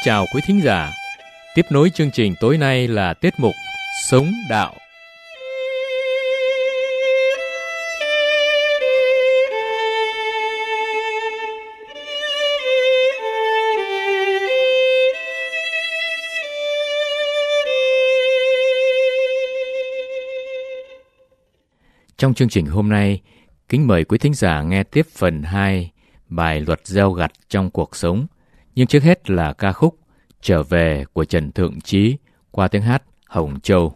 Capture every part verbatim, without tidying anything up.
chào quý thính giả. Tiếp nối chương trình tối nay là tiết mục Sống Đạo. Trong chương trình hôm nay, kính mời quý thính giả nghe tiếp phần hai bài Luật Gieo Gặt trong cuộc sống. Nhưng trước hết là ca khúc Trở về của Trần Thượng Chí qua tiếng hát Hồng Châu.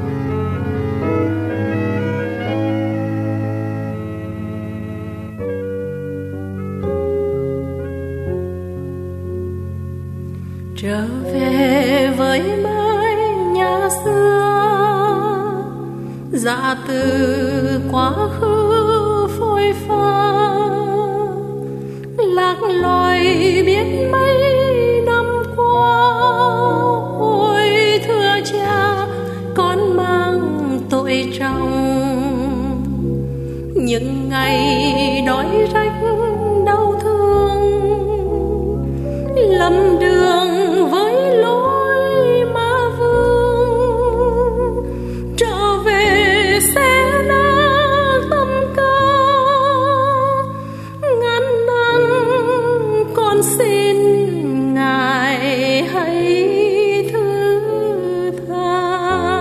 Trở về với mái nhà xưa, dạ từ quá khứ phôi pha, lạc loài biết mấy năm qua. Ôi thưa cha, con mang tội trọng những ngày đói rách đau thương, lầm đường với lối ma vương. Trở về sẽ nát tâm ca, ngăn năn con xin Ngài hãy thứ tha.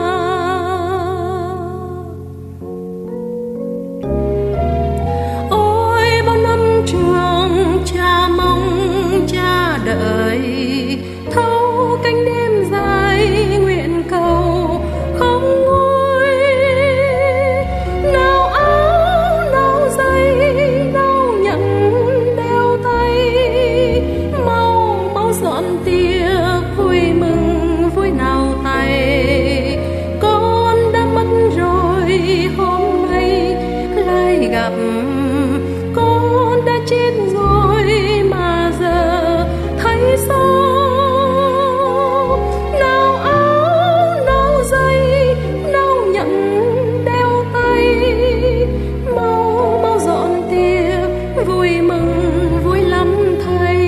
Ôi bao năm trường cha mong cha đợi, thâu cánh đêm dài nguyện cầu không nguôi. Nào áo nào giày nào nhẫn đeo tay, mau mau dọn tiệc vui mừng vui nào tay. Con đã mất rồi hôm nay lại gặp, con đã chết rồi mà giờ thấy sao. Nào áo nào giày nào nhẫn đeo tay, mau mau dọn tiệc vui mừng vui lắm thầy.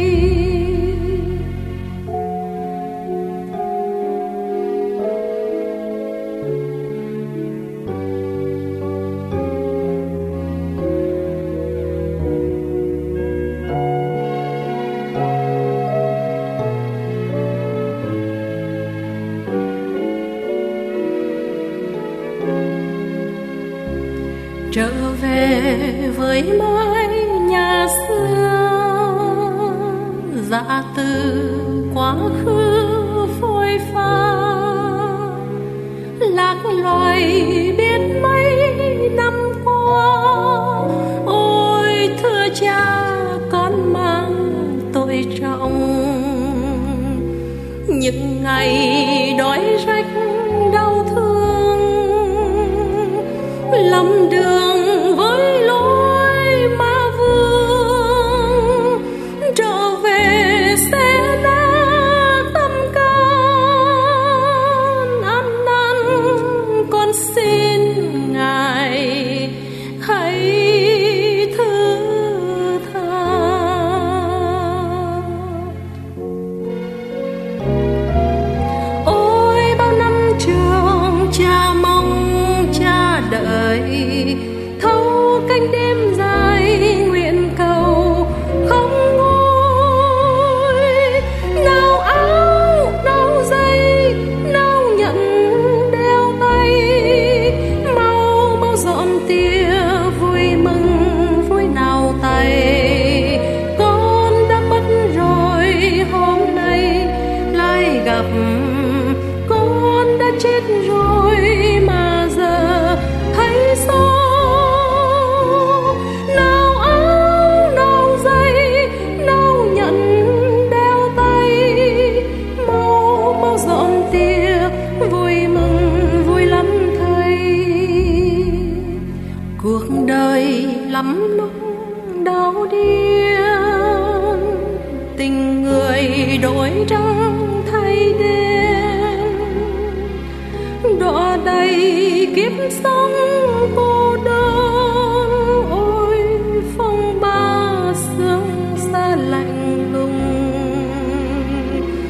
Trở về với mái nhà xưa, dạ từ quá khứ phôi pha, lạc loài biết mấy năm qua. Ôi thưa cha, con mang tội trọng những ngày đói rách đau thương, lầm đường với lối ma vương. Trở về sẽ nát tâm can, ăn năn con xin Ngài hãy thứ tha. Ôi bao năm trường cha mong cha đợi, thâu cánh đêm dài nguyện cầu không nguôi. Nào áo nào giày nào nhẫn đeo tay, mau mau dọn tiệc vui mừng vui nào tay. Con đã mất rồi hôm nay lại gặp, con đã chết rồi mà giờ thấy sao. Nào áo nào giày nào nhẫn đeo tay, mau mau dọn tiệc vui mừng vui lắm thầy. Cuộc đời lắm lúc đau điên, tình người đổi trắng thay đen, đọa đầy kiếp sống cô đơn. Ôi phong ba sương xa lạnh lùng,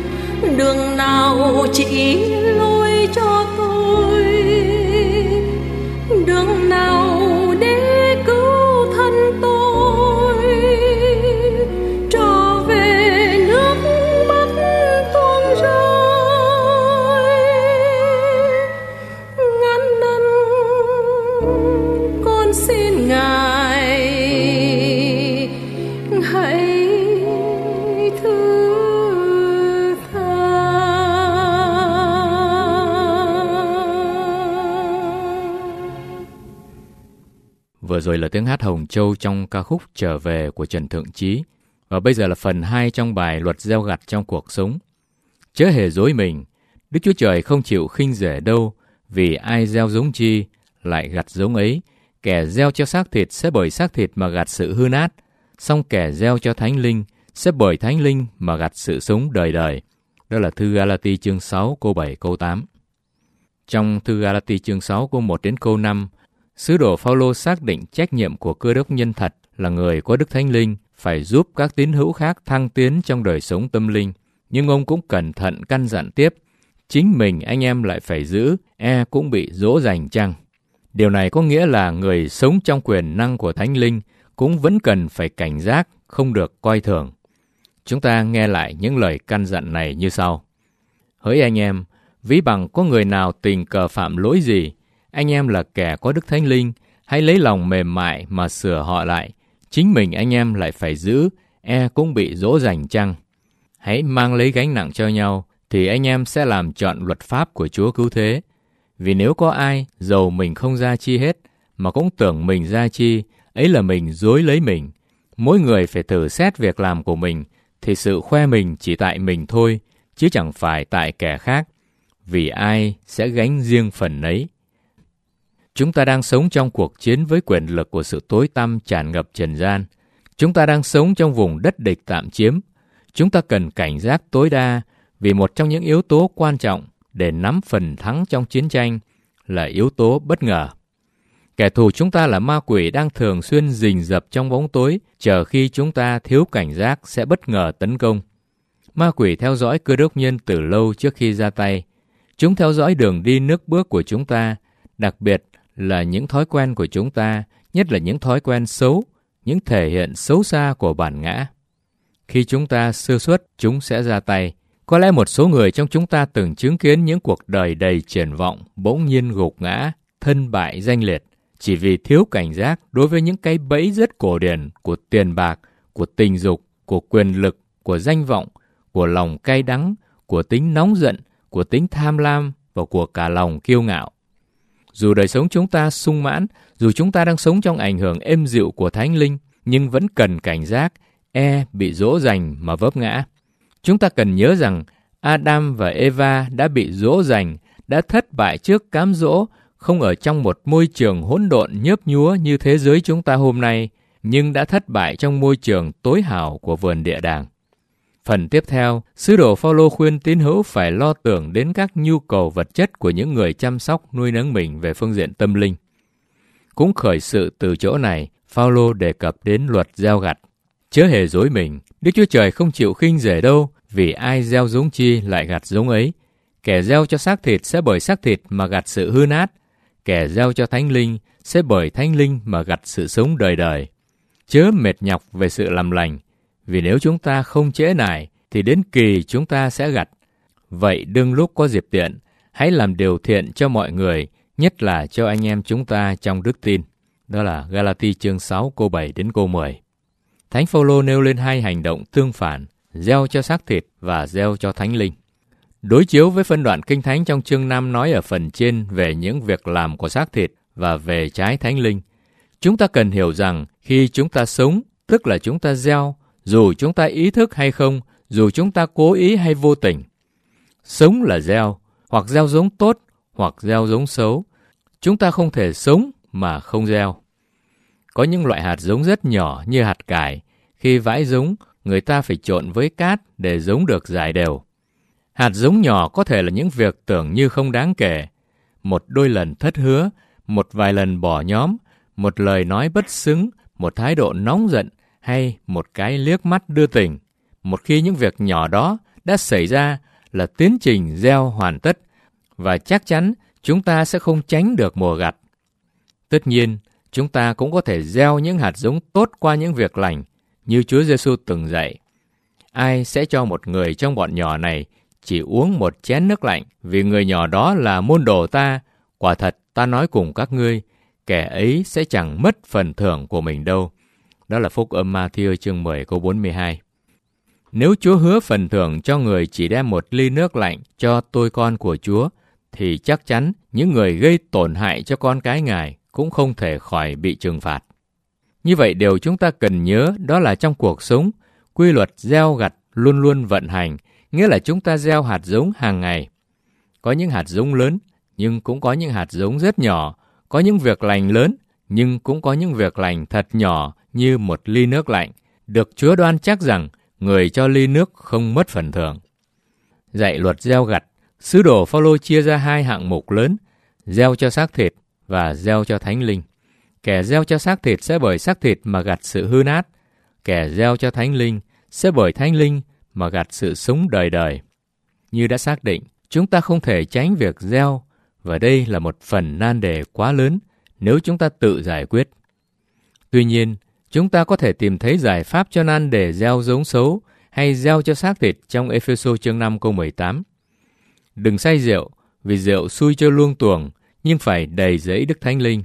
đường nào chỉ lối cho tôi, đường nào để cứu thân tôi trở về nước mắt tuôn rơi. Ngàn lần con xin Ngài hãy thứ tha. Vừa rồi là tiếng hát Hồng Châu trong ca khúc Trở Về của Trần Thượng Chí. Và bây giờ là phần hai trong bài Luật Gieo Gặt trong cuộc sống. Chớ hề dối mình, Đức Chúa Trời không chịu khinh rể đâu, vì ai gieo giống chi, lại gặt giống ấy. Kẻ gieo cho xác thịt sẽ bởi xác thịt mà gặt sự hư nát, song kẻ gieo cho Thánh Linh sẽ bởi Thánh Linh mà gặt sự sống đời đời. Đó là thư Ga-la-ti chương sáu câu bảy câu tám. Trong thư Ga-la-ti chương sáu câu một đến câu năm, sứ đồ Phao-lô xác định trách nhiệm của cơ đốc nhân thật là người có Đức Thánh Linh phải giúp các tín hữu khác thăng tiến trong đời sống tâm linh. Nhưng ông cũng cẩn thận căn dặn tiếp, chính mình anh em lại phải giữ, e cũng bị dỗ dành chăng. Điều này có nghĩa là người sống trong quyền năng của Thánh Linh cũng vẫn cần phải cảnh giác, không được coi thường. Chúng ta nghe lại những lời căn dặn này như sau. Hỡi anh em, ví bằng có người nào tình cờ phạm lỗi gì, anh em là kẻ có Đức Thánh Linh, hãy lấy lòng mềm mại mà sửa họ lại. Chính mình anh em lại phải giữ, e cũng bị dỗ dành chăng. Hãy mang lấy gánh nặng cho nhau, thì anh em sẽ làm trọn luật pháp của Chúa cứu thế. Vì nếu có ai dầu mình không ra chi hết, mà cũng tưởng mình ra chi, ấy là mình dối lấy mình. Mỗi người phải thử xét việc làm của mình, thì sự khoe mình chỉ tại mình thôi, chứ chẳng phải tại kẻ khác. Vì ai sẽ gánh riêng phần ấy. Chúng ta đang sống trong cuộc chiến với quyền lực của sự tối tăm tràn ngập trần gian. Chúng ta đang sống trong vùng đất địch tạm chiếm. Chúng ta cần cảnh giác tối đa, vì một trong những yếu tố quan trọng để nắm phần thắng trong chiến tranh là yếu tố bất ngờ. Kẻ thù chúng ta là ma quỷ đang thường xuyên rình rập trong bóng tối, chờ khi chúng ta thiếu cảnh giác sẽ bất ngờ tấn công. Ma quỷ theo dõi cơ đốc nhân từ lâu trước khi ra tay. Chúng theo dõi đường đi nước bước của chúng ta, đặc biệt là những thói quen của chúng ta, nhất là những thói quen xấu, những thể hiện xấu xa của bản ngã. Khi chúng ta sơ suất, chúng sẽ ra tay. Có lẽ một số người trong chúng ta từng chứng kiến những cuộc đời đầy triển vọng, bỗng nhiên gục ngã, thân bại danh liệt, chỉ vì thiếu cảnh giác đối với những cái bẫy rất cổ điển của tiền bạc, của tình dục, của quyền lực, của danh vọng, của lòng cay đắng, của tính nóng giận, của tính tham lam và của cả lòng kiêu ngạo. Dù đời sống chúng ta sung mãn, dù chúng ta đang sống trong ảnh hưởng êm dịu của Thánh Linh, nhưng vẫn cần cảnh giác, e bị dỗ dành mà vấp ngã. Chúng ta cần nhớ rằng Adam và Eva đã bị dỗ dành, đã thất bại trước cám dỗ, không ở trong một môi trường hỗn độn nhớp nhúa như thế giới chúng ta hôm nay, nhưng đã thất bại trong môi trường tối hảo của vườn địa đàng. Phần tiếp theo, sứ đồ Phao-lô khuyên tín hữu phải lo tưởng đến các nhu cầu vật chất của những người chăm sóc nuôi nấng mình về phương diện tâm linh. Cũng khởi sự từ chỗ này, Phao-lô đề cập đến luật gieo gặt. Chớ hề dối mình, Đức Chúa Trời không chịu khinh rể đâu, vì ai gieo giống chi lại gặt giống ấy. Kẻ gieo cho xác thịt sẽ bởi xác thịt mà gặt sự hư nát, kẻ gieo cho Thánh Linh sẽ bởi Thánh Linh mà gặt sự sống đời đời. Chớ mệt nhọc về sự làm lành, vì nếu chúng ta không trễ nải, thì đến kỳ chúng ta sẽ gặt. Vậy đương lúc có dịp tiện, hãy làm điều thiện cho mọi người, nhất là cho anh em chúng ta trong đức tin. Đó là Ga-la-ti chương sáu câu bảy đến câu mười. Thánh Phao-lô nêu lên hai hành động tương phản, gieo cho xác thịt và gieo cho Thánh Linh. Đối chiếu với phân đoạn Kinh Thánh trong chương năm nói ở phần trên về những việc làm của xác thịt và về trái Thánh Linh, chúng ta cần hiểu rằng khi chúng ta sống, tức là chúng ta gieo, dù chúng ta ý thức hay không, dù chúng ta cố ý hay vô tình. Sống là gieo, hoặc gieo giống tốt, hoặc gieo giống xấu. Chúng ta không thể sống mà không gieo. Có những loại hạt giống rất nhỏ như hạt cải. Khi vãi giống, người ta phải trộn với cát để giống được rải đều. Hạt giống nhỏ có thể là những việc tưởng như không đáng kể. Một đôi lần thất hứa, một vài lần bỏ nhóm, một lời nói bất xứng, một thái độ nóng giận hay một cái liếc mắt đưa tình. Một khi những việc nhỏ đó đã xảy ra là tiến trình gieo hoàn tất, và chắc chắn chúng ta sẽ không tránh được mùa gặt. Tất nhiên, chúng ta cũng có thể gieo những hạt giống tốt qua những việc lành, như Chúa Giêsu từng dạy. Ai sẽ cho một người trong bọn nhỏ này chỉ uống một chén nước lạnh vì người nhỏ đó là môn đồ ta? Quả thật, ta nói cùng các ngươi, kẻ ấy sẽ chẳng mất phần thưởng của mình đâu. Đó là Phúc Âm Ma-thi-ơ chương mười câu bốn mươi hai. Nếu Chúa hứa phần thưởng cho người chỉ đem một ly nước lạnh cho tôi con của Chúa, thì chắc chắn những người gây tổn hại cho con cái Ngài cũng không thể khỏi bị trừng phạt. Như vậy, điều chúng ta cần nhớ đó là trong cuộc sống, quy luật gieo gặt luôn luôn vận hành, nghĩa là chúng ta gieo hạt giống hàng ngày. Có những hạt giống lớn, nhưng cũng có những hạt giống rất nhỏ. Có những việc lành lớn, nhưng cũng có những việc lành thật nhỏ như một ly nước lạnh. Được Chúa đoan chắc rằng người cho ly nước không mất phần thưởng. Dạy luật gieo gặt, sứ đồ Phao-lô chia ra hai hạng mục lớn: gieo cho xác thịt và gieo cho thánh linh. Kẻ gieo cho xác thịt sẽ bởi xác thịt mà gặt sự hư nát. Kẻ gieo cho thánh linh sẽ bởi thánh linh mà gặt sự sống đời đời. Như đã xác định, chúng ta không thể tránh việc gieo, và đây là một phần nan đề quá lớn nếu chúng ta tự giải quyết. Tuy nhiên, chúng ta có thể tìm thấy giải pháp cho nan đề gieo giống xấu hay gieo cho xác thịt trong Ê-phê-sô chương năm câu mười tám. Đừng say rượu, vì rượu xui cho luông tuồng, nhưng phải đầy dẫy Đức Thánh Linh.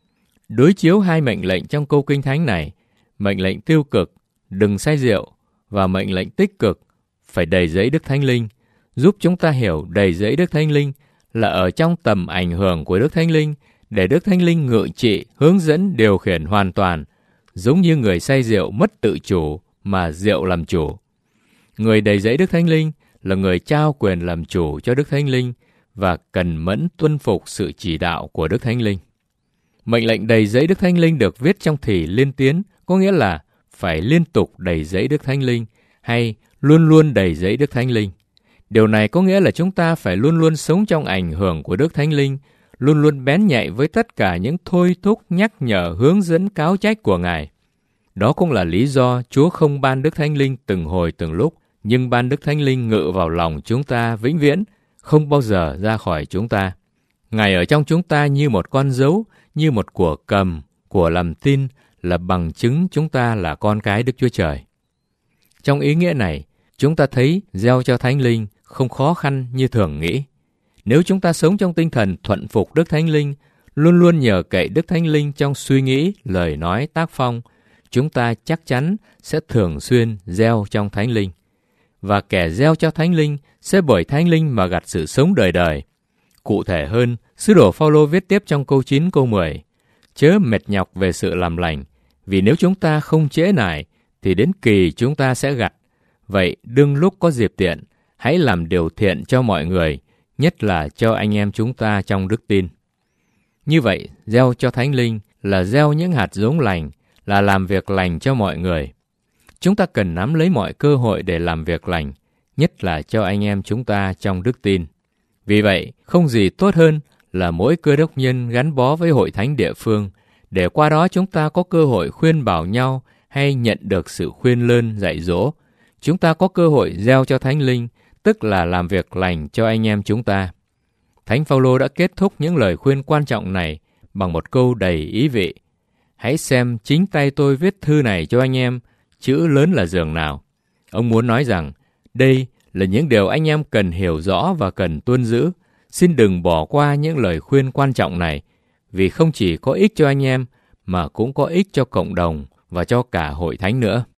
Đối chiếu hai mệnh lệnh trong câu Kinh Thánh này, mệnh lệnh tiêu cực, đừng say rượu, và mệnh lệnh tích cực, phải đầy dẫy Đức Thánh Linh, giúp chúng ta hiểu đầy dẫy Đức Thánh Linh là ở trong tầm ảnh hưởng của Đức Thánh Linh, để Đức Thánh Linh ngự trị, hướng dẫn, điều khiển hoàn toàn, giống như người say rượu mất tự chủ mà rượu làm chủ. Người đầy dẫy Đức Thánh Linh là người trao quyền làm chủ cho Đức Thánh Linh và cần mẫn tuân phục sự chỉ đạo của Đức Thánh Linh. Mệnh lệnh đầy dẫy Đức Thánh Linh được viết trong thì liên tiến, có nghĩa là phải liên tục đầy dẫy Đức Thánh Linh hay luôn luôn đầy dẫy Đức Thánh Linh. Điều này có nghĩa là chúng ta phải luôn luôn sống trong ảnh hưởng của Đức Thánh Linh, luôn luôn bén nhạy với tất cả những thôi thúc, nhắc nhở, hướng dẫn, cáo trách của Ngài. Đó cũng là lý do Chúa không ban Đức Thánh Linh từng hồi từng lúc, nhưng ban Đức Thánh Linh ngự vào lòng chúng ta vĩnh viễn, không bao giờ ra khỏi chúng ta. Ngài ở trong chúng ta như một con dấu, như một của cầm, của làm tin, là bằng chứng chúng ta là con cái Đức Chúa Trời. Trong ý nghĩa này, chúng ta thấy gieo cho Thánh Linh không khó khăn như thường nghĩ. Nếu chúng ta sống trong tinh thần thuận phục Đức Thánh Linh, luôn luôn nhờ cậy Đức Thánh Linh trong suy nghĩ, lời nói, tác phong, chúng ta chắc chắn sẽ thường xuyên gieo trong Thánh Linh. Và kẻ gieo cho Thánh Linh sẽ bởi Thánh Linh mà gặt sự sống đời đời. Cụ thể hơn, sứ đồ Phao-lô viết tiếp trong câu chín câu mười: chớ mệt nhọc về sự làm lành, vì nếu chúng ta không trễ nải, thì đến kỳ chúng ta sẽ gặt. Vậy đương lúc có dịp tiện, hãy làm điều thiện cho mọi người, nhất là cho anh em chúng ta trong đức tin. Như vậy, gieo cho Thánh Linh là gieo những hạt giống lành, là làm việc lành cho mọi người. Chúng ta cần nắm lấy mọi cơ hội để làm việc lành, nhất là cho anh em chúng ta trong đức tin. Vì vậy, không gì tốt hơn là mỗi cơ đốc nhân gắn bó với hội thánh địa phương, để qua đó chúng ta có cơ hội khuyên bảo nhau hay nhận được sự khuyên lơn dạy dỗ. Chúng ta có cơ hội gieo cho Thánh Linh, tức là làm việc lành cho anh em chúng ta. Thánh Phao-lô đã kết thúc những lời khuyên quan trọng này bằng một câu đầy ý vị: hãy xem chính tay tôi viết thư này cho anh em, chữ lớn là giường nào. Ông muốn nói rằng, đây là những điều anh em cần hiểu rõ và cần tuân giữ. Xin đừng bỏ qua những lời khuyên quan trọng này, vì không chỉ có ích cho anh em, mà cũng có ích cho cộng đồng và cho cả hội thánh nữa.